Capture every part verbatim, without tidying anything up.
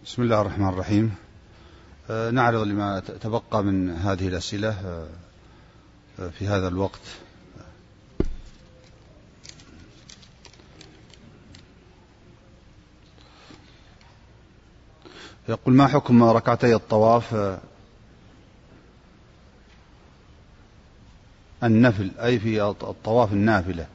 بسم الله الرحمن الرحيم. نعرض لما تبقى من هذه الأسئلة في هذا الوقت. يقول: ما حكم ركعتي الطواف النفل، أي في الطواف النافلة؟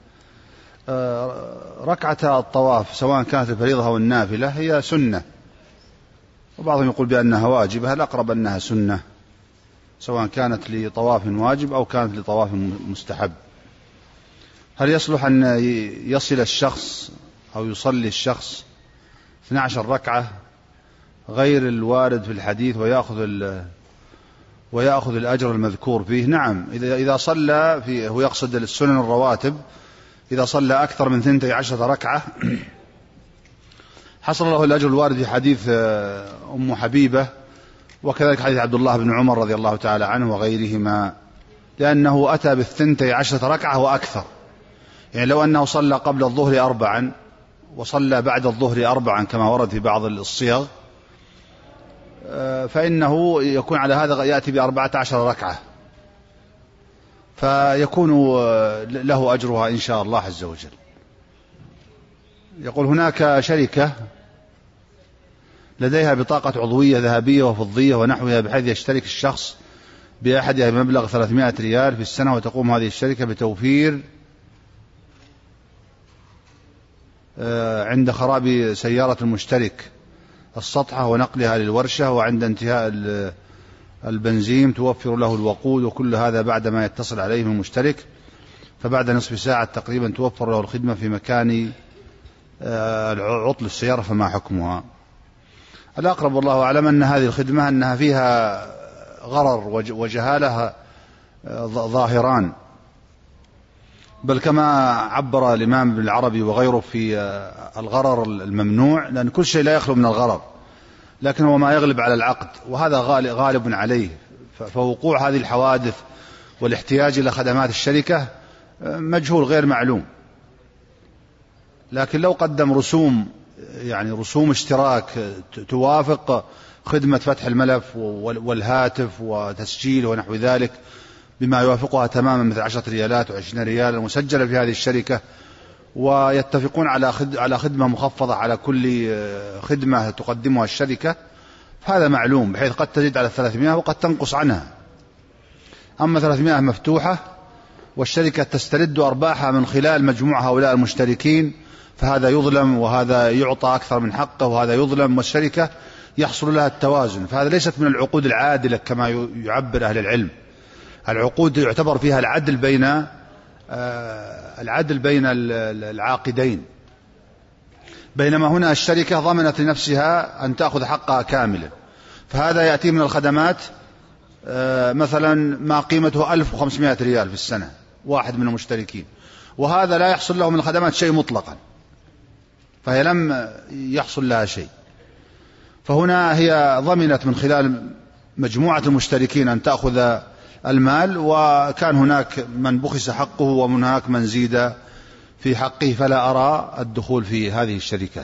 ركعة الطواف سواء كانت الفريضة أو النافلة هي سنة، وبعضهم يقول بأنها واجبة. الأقرب أنها سنة، سواء كانت لطواف واجب أو كانت لطواف مستحب. هل يصلح أن يصل الشخص أو يصلي الشخص اثنتي عشرة ركعة غير الوارد في الحديث ويأخذ ويأخذ الأجر المذكور فيه؟ نعم، إذا إذا صلى في هو يقصد السنن الرواتب، إذا صلى أكثر من اثنتي عشرة ركعة حصل له الأجر الوارد في حديث أم حبيبة، وكذلك حديث عبد الله بن عمر رضي الله تعالى عنه وغيرهما، لأنه أتى بالثنتي عشرة ركعة وأكثر. يعني لو أنه صلى قبل الظهر أربعا وصلى بعد الظهر أربعا كما ورد في بعض الصيغ، فإنه يكون على هذا يأتي بأربعة عشر ركعة، فيكون له أجرها إن شاء الله عز وجل. يقول: هناك شركة لديها بطاقة عضوية ذهبية وفضية ونحوها، بحيث يشترك الشخص بأحدها بمبلغ ثلاثمائة ريال في السنة، وتقوم هذه الشركة بتوفير عند خراب سيارة المشترك السطحة ونقلها للورشة، وعند انتهاء البنزين توفر له الوقود، وكل هذا بعدما يتصل عليه من المشترك، فبعد نصف ساعة تقريبا توفر له الخدمة في مكان عطل السيارة، فما حكمها؟ الأقرب والله أعلم أن هذه الخدمة أنها فيها غرر وجهالة ظاهران، بل كما عبر الإمام ابن العربي وغيره في الغرر الممنوع، لأن كل شيء لا يخلو من الغرر، لكن هو ما يغلب على العقد، وهذا غالب عليه. فوقوع هذه الحوادث والاحتياج إلى خدمات الشركة مجهول غير معلوم. لكن لو قدم رسوم، يعني رسوم اشتراك توافق خدمة فتح الملف والهاتف وتسجيل ونحو ذلك بما يوافقها تماما، مثل عشرة ريالات وعشرين ريال مسجلة في هذه الشركة، ويتفقون على خدمة مخفضة على كل خدمة تقدمها الشركة، هذا معلوم، بحيث قد تزيد على الثلاثمائة وقد تنقص عنها. أما ثلاثمائة مفتوحة والشركة تسترد أرباحها من خلال مجموع هؤلاء المشتركين، فهذا يظلم وهذا يعطى أكثر من حقه، وهذا يظلم والشركة يحصل لها التوازن. فهذا ليست من العقود العادلة كما يعبر أهل العلم. العقود يعتبر فيها العدل بين العدل بين العاقدين، بينما هنا الشركة ضمنت لنفسها أن تأخذ حقها كاملا، فهذا يأتي من الخدمات مثلا ما قيمته ألف وخمسمائة ريال في السنة واحد من المشتركين، وهذا لا يحصل له من الخدمات شيء مطلقا، فهي لم يحصل لها شيء. فهنا هي ضمنت من خلال مجموعة المشتركين أن تأخذ المال، وكان هناك من بخس حقه وهناك من زيد في حقه، فلا أرى الدخول في هذه الشركات.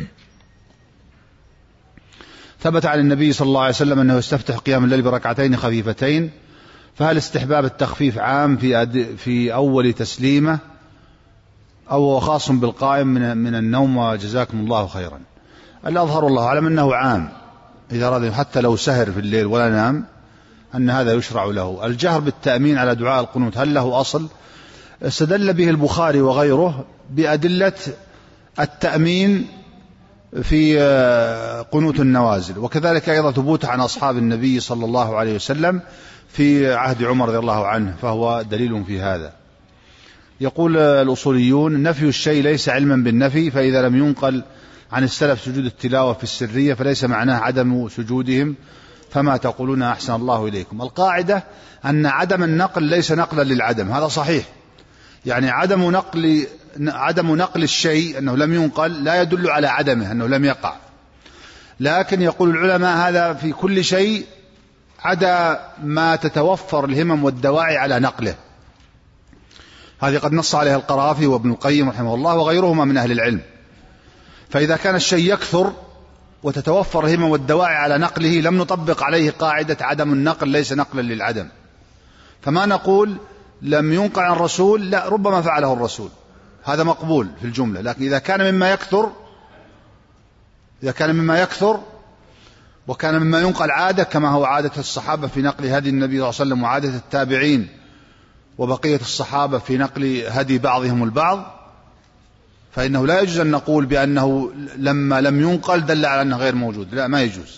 ثبت عن النبي صلى الله عليه وسلم أنه يستفتح قيام الليل بركعتين خفيفتين، فهل استحباب التخفيف عام في في أول تسليمة أو خاص بالقائم من من النوم؟ وجزاكم الله خيرا. الأظهر والله أعلم أنه عام، إذا أراد حتى لو سهر في الليل ولا نام أن هذا يشرع له. الجهر بالتأمين على دعاء القنوت هل له أصل؟ استدل به البخاري وغيره بأدلة التأمين في قنوت النوازل، وكذلك أيضا ثبوت عن أصحاب النبي صلى الله عليه وسلم في عهد عمر رضي الله عنه، فهو دليل في هذا. يقول الأصوليون: نفي الشيء ليس علما بالنفي، فإذا لم ينقل عن السلف سجود التلاوة في السرية فليس معناه عدم سجودهم، فما تقولون أحسن الله إليكم؟ القاعدة أن عدم النقل ليس نقلا للعدم، هذا صحيح، يعني عدم نقل عدم نقل الشيء أنه لم ينقل لا يدل على عدمه أنه لم يقع، لكن يقول العلماء هذا في كل شيء عدا ما تتوفر الهمم والدواعي على نقله. هذه قد نص عليها القرافي وابن القيم رحمه الله وغيرهما من أهل العلم. فإذا كان الشيء يكثر وتتوفر الهمم والدواعي على نقله لم نطبق عليه قاعدة عدم النقل ليس نقلا للعدم. فما نقول لم ينقل عن الرسول، لا، ربما فعله الرسول، هذا مقبول في الجملة. لكن إذا كان مما يكثر إذا كان مما يكثر وكان مما ينقل عادة كما هو عادة الصحابة في نقل هدي النبي صلى الله عليه وسلم، وعادة التابعين وبقية الصحابة في نقل هدي بعضهم البعض، فإنه لا يجوز أن نقول بأنه لما لم ينقل دل على أنه غير موجود، لا، ما يجوز.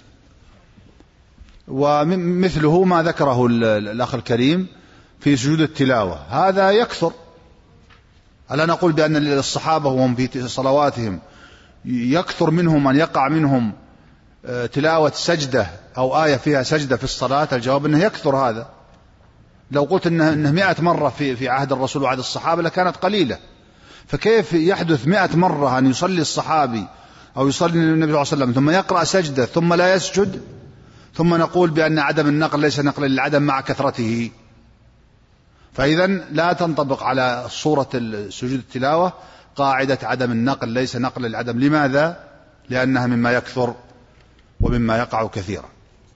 ومثله ما ذكره الأخ الكريم في سجود التلاوة، هذا يكثر. ألا نقول بأن الصحابة وهم في صلواتهم يكثر منهم أن يقع منهم تلاوة سجدة أو آية فيها سجدة في الصلاة؟ الجواب أنه يكثر هذا. لو قلت أنه مئة مرة في في عهد الرسول وعهد الصحابة لكانت قليلة، فكيف يحدث مئة مرة أن يصلي الصحابي أو يصلي النبي صلى الله عليه وسلم ثم يقرأ سجدة ثم لا يسجد، ثم نقول بأن عدم النقل ليس نقلا للعدم مع كثرته؟ فإذا لا تنطبق على صورة سجود التلاوة قاعدة عدم النقل ليس نقلا للعدم. لماذا؟ لأنها مما يكثر ومما يقع كثيرا.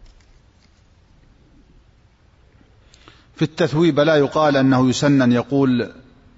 في التثويب لا يقال أنه يسن أن يقول،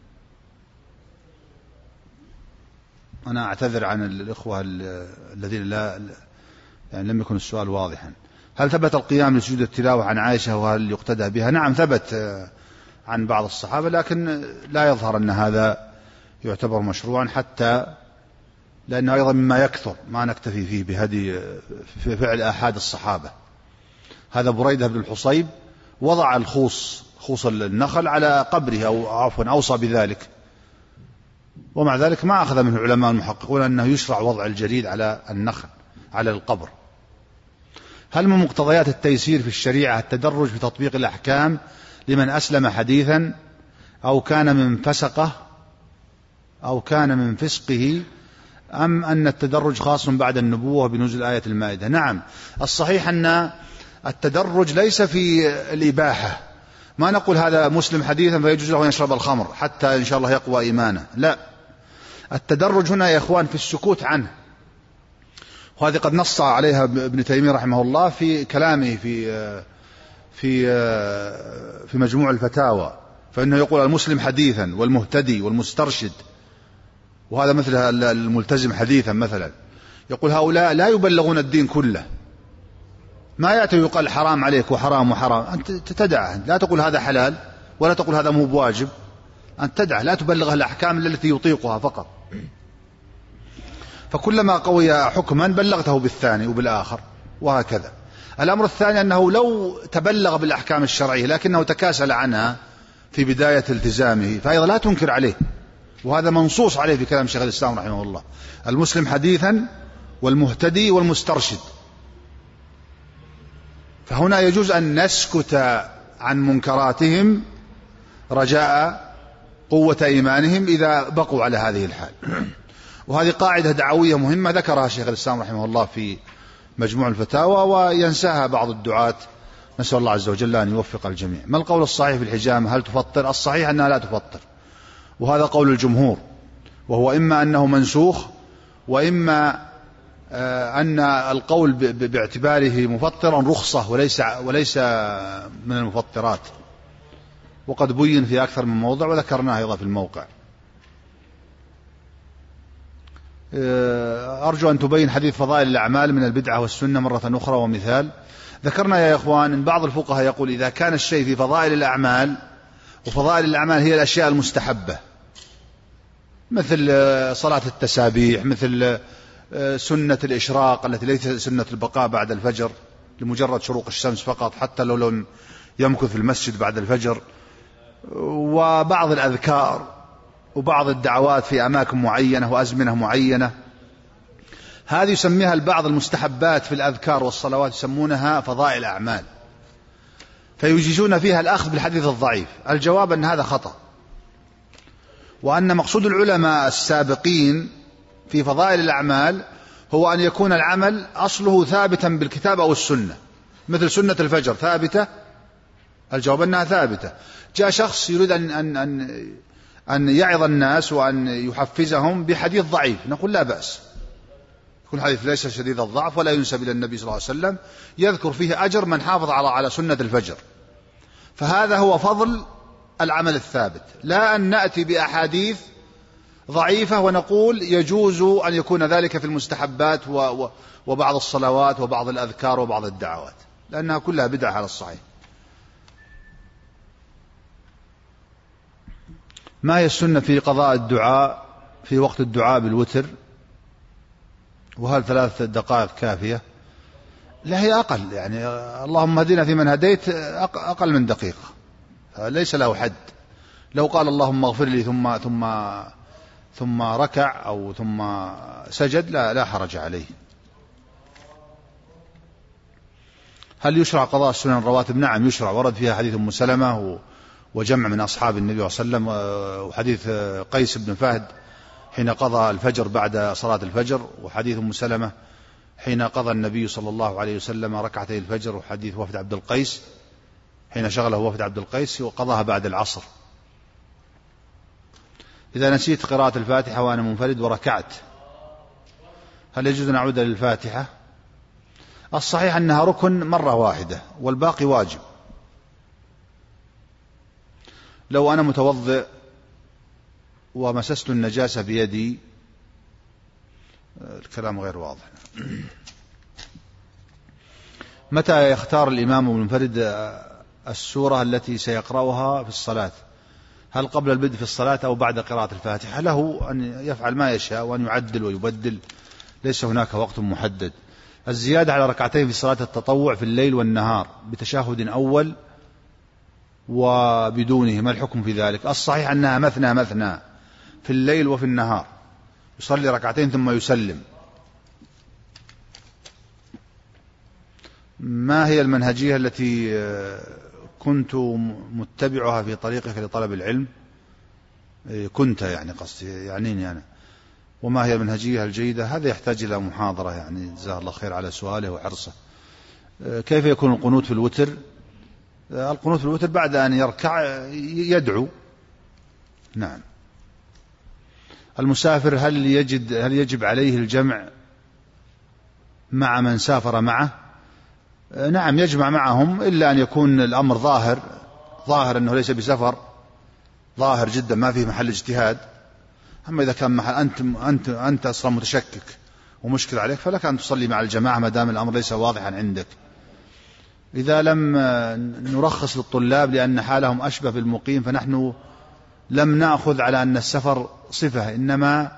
أنا أعتذر عن الإخوة الذين لا يعني لم يكن السؤال واضحا. هل ثبت القيام لسجود التلاوة عن عائشة وهل يقتدى بها؟ نعم، ثبت عن بعض الصحابة، لكن لا يظهر أن هذا يعتبر مشروعا، حتى لأنه أيضا مما يكثر ما نكتفي فيه بهدي في فعل آحاد الصحابة. هذا بريدة بن الحصيب وضع الخوص خوص النخل على قبره، أو عفوا أوصى بذلك، ومع ذلك ما أخذ منه العلماء المحققون أنه يشرع وضع الجريد على النخل على القبر. هل من مقتضيات التيسير في الشريعة التدرج في تطبيق الأحكام لمن أسلم حديثا أو كان من فسقه أو كان من فسقه، أم أن التدرج خاص بعد النبوة بنزول آية المائدة؟ نعم، الصحيح أن التدرج ليس في الإباحة، ما نقول هذا مسلم حديثا فيجوز له أن يشرب الخمر حتى إن شاء الله يقوى إيمانه، لا، التدرج هنا يا إخوان في السكوت عنه، وهذه قد نص عليها ابن تيمية رحمه الله في كلامه في في في مجموع الفتاوى، فإنه يقول المسلم حديثا والمهتدي والمسترشد، وهذا مثل الملتزم حديثا مثلا، يقول هؤلاء لا يبلغون الدين كله، ما يأتي يقال حرام عليك وحرام وحرام، أنت تدعه، لا تقول هذا حلال ولا تقول هذا مو بواجب، أنت تدعه، لا تبلغه الأحكام التي يطيقها فقط، فكلما قوي حكما بلغته بالثاني وبالآخر وهكذا. الأمر الثاني أنه لو تبلغ بالأحكام الشرعية لكنه تكاسل عنها في بداية التزامه فأيضا لا تنكر عليه، وهذا منصوص عليه في كلام شيخ الإسلام رحمه الله، المسلم حديثا والمهتدي والمسترشد. فهنا يجوز أن نسكت عن منكراتهم رجاء قوة إيمانهم إذا بقوا على هذه الحال. وهذه قاعدة دعوية مهمة ذكرها شيخ الإسلام رحمه الله في مجموع الفتاوى وينساها بعض الدعاة، نسأل الله عز وجل أن يوفق الجميع. ما القول الصحيح في الحجامة؟ هل تفطر؟ الصحيح أنها لا تفطر، وهذا قول الجمهور، وهو إما أنه منسوخ وإما أن القول باعتباره مفطرا رخصة وليس وليس من المفطرات، وقد بين في أكثر من موضع وذكرناه أيضا في الموقع. أرجو أن تبين حديث فضائل الأعمال من البدعة والسنة مرة أخرى ومثال. ذكرنا يا إخوان أن بعض الفقهاء يقول إذا كان الشيء في فضائل الأعمال، وفضائل الأعمال هي الأشياء المستحبة مثل صلاة التسابيح، مثل سنة الإشراق التي ليست سنة البقاء بعد الفجر لمجرد شروق الشمس فقط حتى لو لم يمكث في المسجد بعد الفجر، وبعض الأذكار وبعض الدعوات في أماكن معينة وأزمنة معينة، هذه يسميها البعض المستحبات في الأذكار والصلوات يسمونها فضائل أعمال، فيجيزون فيها الأخذ بالحديث الضعيف. الجواب أن هذا خطأ، وأن مقصود العلماء السابقين في فضائل الأعمال هو أن يكون العمل أصله ثابتا بالكتاب أو السنة، مثل سنة الفجر ثابتة، الجواب أنها ثابتة. جاء شخص يريد أن, أن, أن, أن يعظ الناس وأن يحفزهم بحديث ضعيف، نقول لا بأس، يكون حديث ليس شديد الضعف ولا ينسب إلى النبي صلى الله عليه وسلم، يذكر فيه أجر من حافظ على على سنة الفجر. فهذا هو فضل العمل الثابت، لا أن نأتي بأحاديث ضعيفة ونقول يجوز أن يكون ذلك في المستحبات وبعض الصلوات وبعض الأذكار وبعض الدعوات، لأنها كلها بدعة على الصحيح. ما هي السنة في قضاء الدعاء في وقت الدعاء بالوتر؟ وهل ثلاث دقائق كافية؟ لا، هي أقل، يعني اللهم هدينا في من هديت أقل من دقيقة، ليس له حد. لو قال اللهم اغفر لي ثم ثم ثم ركع أو ثم سجد لا لا حرج عليه. هل يشرع قضاء السنن الرواتب؟ نعم يشرع، ورد فيها حديث أم سلمة وجمع من أصحاب النبي صلى الله عليه وسلم، وحديث قيس بن فهد حين قضى الفجر بعد صلاة الفجر، وحديث أم سلمة حين قضى النبي صلى الله عليه وسلم ركعتي الفجر، وحديث وفد عبد القيس حين شغله وفد عبد القيس وقضاها بعد العصر. إذا نسيت قراءة الفاتحة وأنا منفرد وركعت، هل يجوز أن أعود للفاتحة؟ الصحيح أنها ركن مرة واحدة والباقي واجب. لو أنا متوضئ ومسست النجاسة بيدي، الكلام غير واضح. متى يختار الإمام المنفرد السورة التي سيقرأها في الصلاة؟ هل قبل البدء في الصلاة أو بعد قراءة الفاتحة؟ له أن يفعل ما يشاء وأن يعدل ويبدل، ليس هناك وقت محدد. الزيادة على ركعتين في صلاة التطوع في الليل والنهار بتشهد أول وبدونه، ما الحكم في ذلك؟ الصحيح أنها مثنى مثنى في الليل وفي النهار، يصلي ركعتين ثم يسلم. ما هي المنهجية التي كنت متبعها في طريقك لطلب العلم؟ كنت يعني قصدي يعنيني أنا. وما هي المنهجية الجيدة؟ هذا يحتاج إلى محاضرة، يعني جزاه الله خير على سؤاله وحرصه. كيف يكون القنوت في الوتر؟ القنوت في الوتر بعد أن يركع يدعو. نعم. المسافر هل يجد هل يجب عليه الجمع مع من سافر معه؟ نعم يجمع معهم، إلا أن يكون الأمر ظاهر ظاهر أنه ليس بسفر، ظاهر جدا ما فيه محل اجتهاد. أما إذا كان محل أنت أنت أنت أصلا متشكك ومشكل عليك، فلك أن تصلي مع الجماعة ما دام الأمر ليس واضحا عندك. إذا لم نرخص للطلاب لأن حالهم أشبه بالمقيم، فنحن لم نأخذ على أن السفر صفة، إنما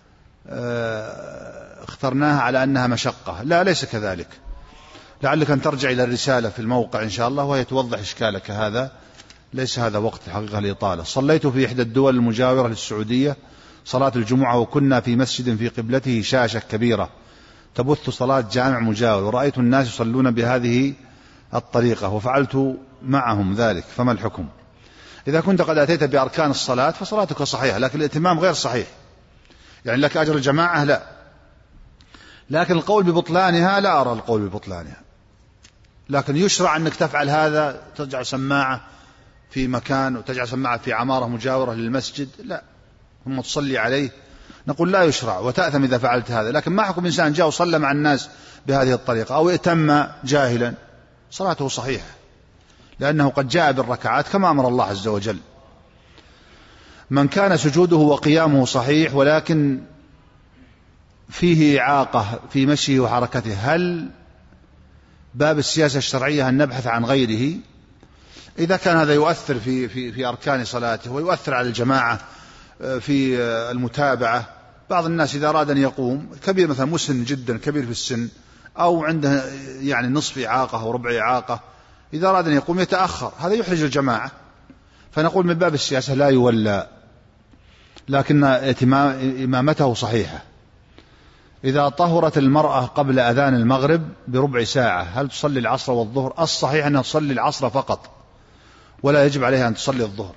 اخترناها على أنها مشقة. لا، ليس كذلك. لعلك أن ترجع إلى الرسالة في الموقع إن شاء الله وهي توضح إشكالك هذا. ليس هذا وقت الحقيقة لإطالة. صليت في إحدى الدول المجاورة للسعودية صلاة الجمعة، وكنا في مسجد في قبلته شاشة كبيرة تبث صلاة جامع مجاور، ورأيت الناس يصلون بهذه الطريقة وفعلت معهم ذلك، فما الحكم؟ إذا كنت قد أتيت بأركان الصلاة فصلاتك صحيحة، لكن الاتمام غير صحيح، يعني لك أجر الجماعة لا، لكن القول ببطلانها لا أرى القول ببطلانها. لكن يشرع أنك تفعل هذا، تجعل سماعة في مكان وتجعل سماعة في عمارة مجاورة للمسجد، لا، ثم تصلي عليه، نقول لا يشرع وتأثم إذا فعلت هذا. لكن ما حكم إنسان جاء وصلى مع الناس بهذه الطريقة أو ائتم جاهلا؟ صلاته صحيحة، لأنه قد جاء بالركعات كما أمر الله عز وجل. من كان سجوده وقيامه صحيح ولكن فيه إعاقة في مشيه وحركته، هل باب السياسة الشرعية أن نبحث عن غيره؟ إذا كان هذا يؤثر في, في, في أركان صلاته ويؤثر على الجماعة في المتابعة. بعض الناس إذا أراد أن يقوم كبير مثلا مسن جدا كبير في السن أو عنده يعني نصف إعاقة أو ربع إعاقة، إذا أراد أن يقوم يتأخر، هذا يحرج الجماعة، فنقول من باب السياسة لا يولى، لكن إمامته صحيحة. إذا طهرت المرأة قبل أذان المغرب بربع ساعة هل تصلي العصر والظهر؟ الصحيح أنها تصلي العصر فقط ولا يجب عليها أن تصلي الظهر.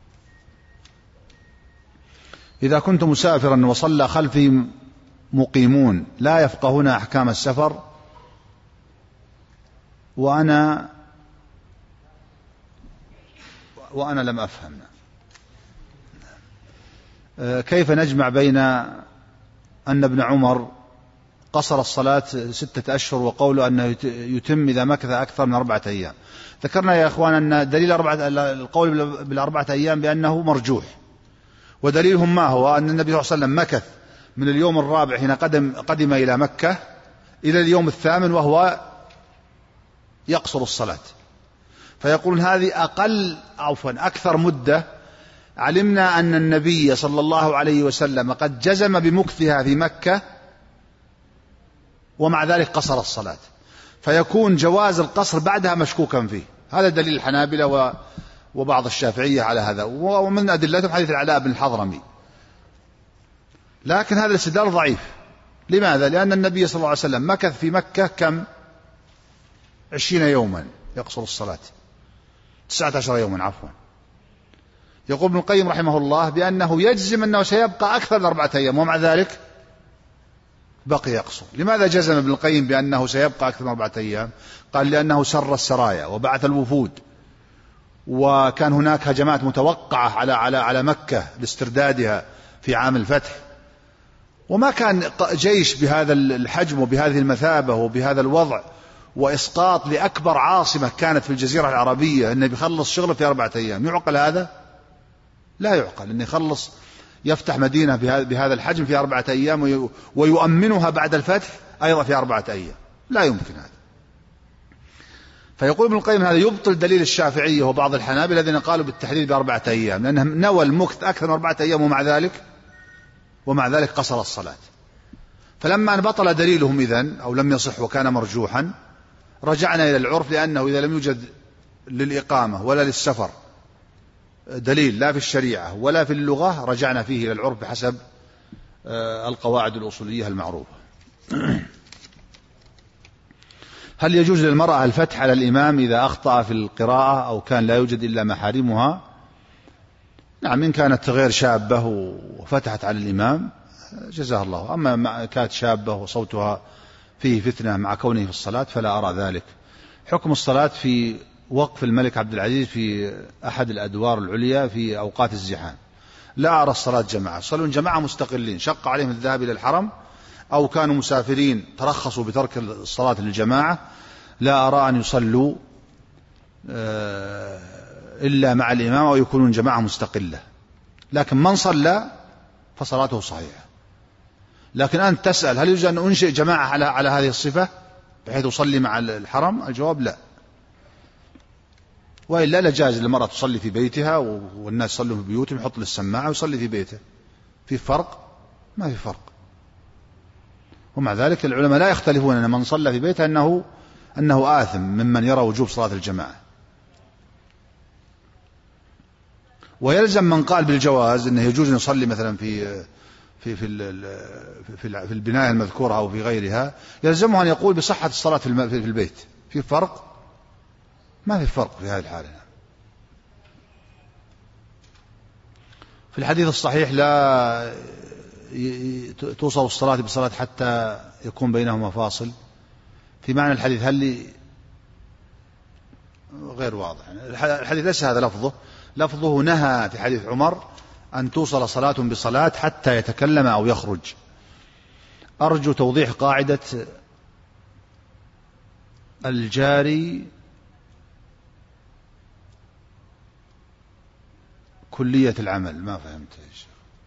إذا كنت مسافرا وصلى خلفي مقيمون لا يفقهون أحكام السفر وأنا وأنا لم أفهم، كيف نجمع بين أن ابن عمر قصر الصلاة ستة أشهر، وقوله أنه يتم إذا مكث أكثر من أربعة أيام. ذكرنا يا أخوان أن دليل أربعة القول بالأربعة أيام بأنه مرجوح، ودليلهم ما هو؟ أن النبي صلى الله عليه وسلم مكث من اليوم الرابع حين قدم, قدم إلى مكة إلى اليوم الثامن وهو يقصر الصلاة، فيقولون هذه أقل عفوا أكثر مدة علمنا أن النبي صلى الله عليه وسلم قد جزم بمكثها في مكة ومع ذلك قصر الصلاة، فيكون جواز القصر بعدها مشكوكا فيه. هذا دليل الحنابلة وبعض الشافعية على هذا، ومن أدلتهم حديث العلاء بن الحضرمي. لكن هذا الاستدلال ضعيف. لماذا؟ لأن النبي صلى الله عليه وسلم مكث في مكة كم؟ عشرين يوما يقصر الصلاة، تسعة عشر يوما عفوا. يقول ابن القيم رحمه الله بأنه يجزم أنه سيبقى أكثر من أربعة أيام ومع ذلك بقي يقصر. لماذا جزم ابن القيم بأنه سيبقى أكثر من أربعة أيام؟ قال لأنه سر السرايا وبعث الوفود، وكان هناك هجمات متوقعة على على على مكة لاستردادها في عام الفتح، وما كان جيش بهذا الحجم وبهذه المثابة وبهذا الوضع وإسقاط لأكبر عاصمة كانت في الجزيرة العربية أنه بيخلص شغله في أربعة أيام. يعقل هذا؟ لا يعقل أنه يخلص يفتح مدينة بهذا الحجم في أربعة أيام ويؤمنها بعد الفتح أيضا في أربعة أيام، لا يمكن هذا. فيقول ابن القيم هذا يبطل دليل الشافعية وبعض الحنابلة الذين قالوا بالتحديد بأربعة أيام، لأنهم نوى المكث أكثر من أربعة أيام ومع ذلك ومع ذلك قصر الصلاة. فلما بطل دليلهم إذن أو لم يصح وكان مرجوحا رجعنا إلى العرف، لأنه إذا لم يوجد للإقامة ولا للسفر دليل لا في الشريعة ولا في اللغة رجعنا فيه إلى العرف بحسب القواعد الأصولية المعروفة. هل يجوز للمرأة الفتح على الإمام إذا أخطأ في القراءة أو كان لا يوجد إلا محارمها؟ نعم، إن كانت غير شابة وفتحت على الإمام جزاها الله، أما كانت شابة وصوتها فيه فتنة مع كونه في الصلاة فلا أرى ذلك. حكم الصلاة في وقف الملك عبد العزيز في أحد الأدوار العليا في أوقات الزحام. لا أرى الصلاة جماعة، صلوا جماعة مستقلين شق عليهم الذهاب إلى الحرم أو كانوا مسافرين ترخصوا بترك الصلاة للجماعة، لا أرى أن يصلوا إلا مع الإمام أو يكونون جماعة مستقلة. لكن من صلى فصلاته صحيحة. لكن أنت تسأل هل يجوز أن أنشئ جماعة على على هذه الصفة بحيث أصلي مع الحرم؟ الجواب لا. وإلا لجاز للمرأة تصلي في بيتها والناس يصلوا في بيوتهم، يحط للسماعة ويصلي في بيته. في فرق؟ ما في فرق. ومع ذلك العلماء لا يختلفون أن من صلى في بيته أنه أنه آثم ممن يرى وجوب صلاة الجماعة. ويلزم من قال بالجواز أنه يجوز أن يصلي مثلا في في في في البناية المذكورة أو في غيرها، يلزمه أن يقول بصحة الصلاة في البيت. في فرق؟ ما في فرق في هذه الحالة. في الحديث الصحيح لا توصل الصلاة بصلاة حتى يكون بينهما فاصل، في معنى الحديث هل لي غير واضح. الحديث ليس هذا لفظه، لفظه نهى في حديث عمر أن توصل صلاة بصلاة حتى يتكلم أو يخرج. أرجو توضيح قاعدة الجاري كلية العمل، ما فهمت إيش.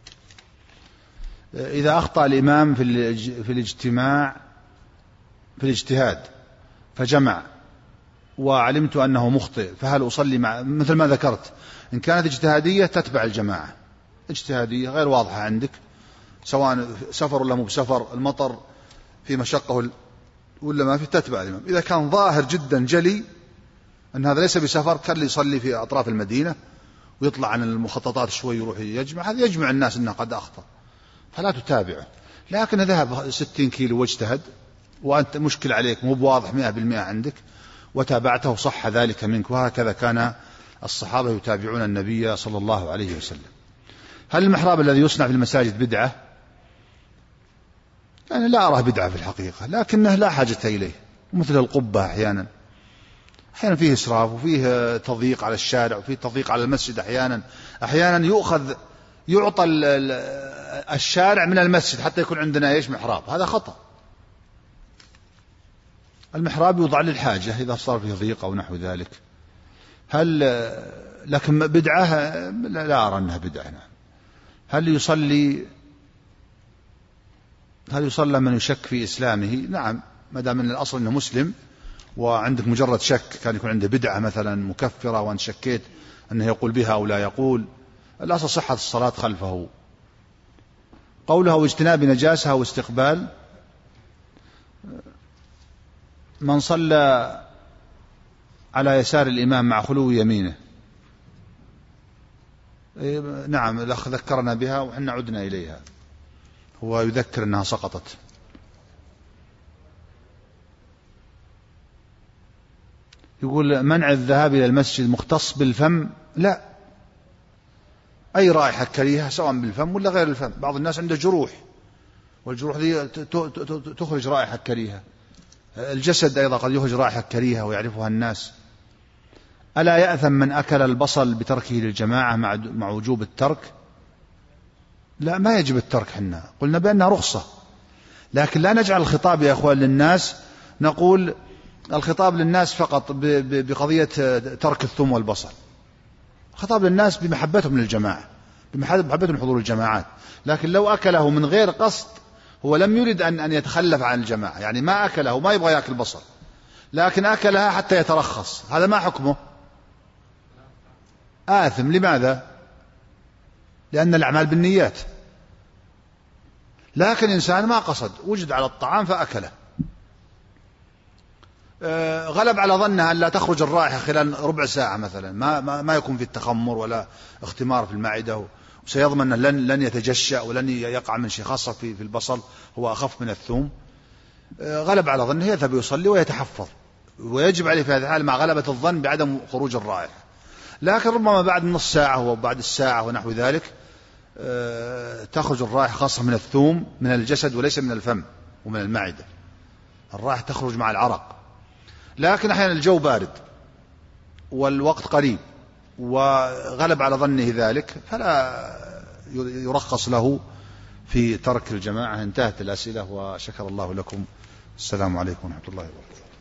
إذا أخطأ الإمام في الاجتماع في الاجتهاد فجمع وعلمت أنه مخطئ، فهل أصلي مع مثل ما ذكرت؟ إن كانت اجتهادية تتبع الجماعة، اجتهادية غير واضحة عندك سواء سفر ولا مو بسفر، المطر في مشقة ولا ما في، تتبع الإمام. إذا كان ظاهر جدا جلي أن هذا ليس بسفر كان يصلي في أطراف المدينة ويطلع عن المخططات شوي يروح يجمع، هذا يجمع الناس أنه قد أخطأ فلا تتابعه. لكن ذهب ستين كيلو واجتهد وأنت مشكل عليك مو بواضح مئة بالمئة عندك وتابعته صح ذلك منك. وهكذا كان الصحابة يتابعون النبي صلى الله عليه وسلم. هل المحراب الذي يصنع في المساجد بدعة؟ يعني لا أراه بدعة في الحقيقة، لكنه لا حاجة إليه، مثل القبة أحيانا أحيانا فيه إسراف وفيه تضييق على الشارع وفيه تضييق على المسجد. أحيانا أحيانا يؤخذ يعطى الشارع من المسجد حتى يكون عندنا إيش محراب، هذا خطأ. المحراب يوضع للحاجة إذا صار فيه ضيق أو نحو ذلك. هل لكن بدعة لا أرى أنها بدعة. هل يصلي هل يصلى من يشك في إسلامه؟ نعم، ما دام من الأصل أنه مسلم وعندك مجرد شك، كان يكون عنده بدعة مثلا مكفرة وأن شكيت أنه يقول بها أو لا يقول، الأصل صحة الصلاة خلفه. قوله واجتناب نجاسة واستقبال، من صلى على يسار الإمام مع خلو يمينه، نعم الأخ ذكرنا بها وحنا عدنا إليها، هو يذكر أنها سقطت. يقول منع الذهاب إلى المسجد مختص بالفم؟ لا، أي رائحة كريهة سواء بالفم ولا غير الفم. بعض الناس عنده جروح، والجروح دي تخرج رائحة كريهة. الجسد أيضا قد يخرج رائحة كريهة ويعرفها الناس. ألا يأثم من أكل البصل بتركه للجماعة مع وجوب الترك؟ لا، ما يجب الترك، حنا قلنا بأنها رخصة، لكن لا نجعل الخطاب يا أخوان للناس، نقول الخطاب للناس فقط بقضية ترك الثوم والبصل. الخطاب للناس بمحبتهم للجماعة، بمحبتهم حضور الجماعات. لكن لو أكله من غير قصد، هو لم يرد أن أن يتخلف عن الجماعة، يعني ما أكله، ما يبغى يأكل بصل، لكن أكلها حتى يترخص، هذا ما حكمه؟ آثم. لماذا؟ لأن الأعمال بالنيات. لكن إنسان ما قصد، وجد على الطعام فأكله، غلب على ظنها أن لا تخرج الرائحة خلال ربع ساعة مثلا، ما, ما, ما يكون في التخمر ولا اختمار في المعدة، وسيضمن أن لن, لن يتجشأ ولن يقع من شيء، خاصة في, في البصل هو أخف من الثوم. غلب على ظنه يذهب يصلي ويتحفظ، ويجب عليه في هذا الحال مع غلبة الظن بعدم خروج الرائحة. لكن ربما بعد نص ساعة وبعد الساعة ونحو ذلك تخرج الرائحة، خاصة من الثوم، من الجسد وليس من الفم ومن المعدة. الرائحة تخرج مع العرق. لكن أحيانا الجو بارد والوقت قريب وغلب على ظنه ذلك، فلا يرخص له في ترك الجماعة. انتهت الأسئلة وشكر الله لكم. السلام عليكم ورحمة الله وبركاته.